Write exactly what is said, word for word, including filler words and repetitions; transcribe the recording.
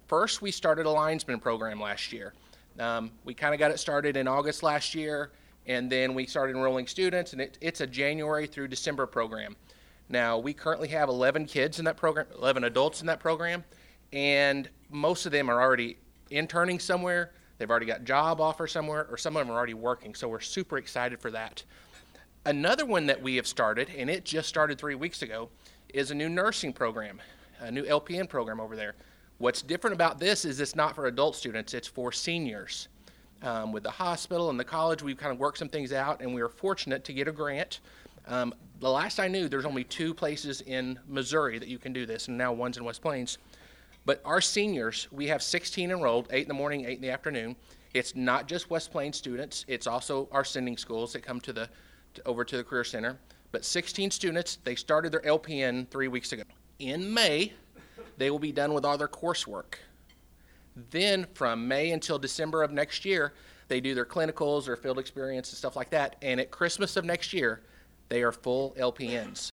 first, we started a linesman program last year. Um, we kind of got it started in August last year, and then we started enrolling students, and it, it's a January through December program. Now, we currently have eleven kids in that program, eleven adults in that program, and most of them are already interning somewhere. They've already got job offers somewhere, or some of them are already working, so we're super excited for that. Another one that we have started, and it just started three weeks ago, is a new nursing program, a new L P N program over there. What's different about this is it's not for adult students, it's for seniors. Um, with the hospital and the college, we've kind of worked some things out, and we were fortunate to get a grant. Um, the last I knew, there's only two places in Missouri that you can do this, and now one's in West Plains. But our seniors, we have sixteen enrolled, eight in the morning, eight in the afternoon. It's not just West Plains students, it's also our sending schools that come to the to, over to the Career Center. But sixteen students, they started their L P N three weeks ago. In May, they will be done with all their coursework. Then from May until December of next year, they do their clinicals or field experience and stuff like that. And at Christmas of next year, they are full L P Ns.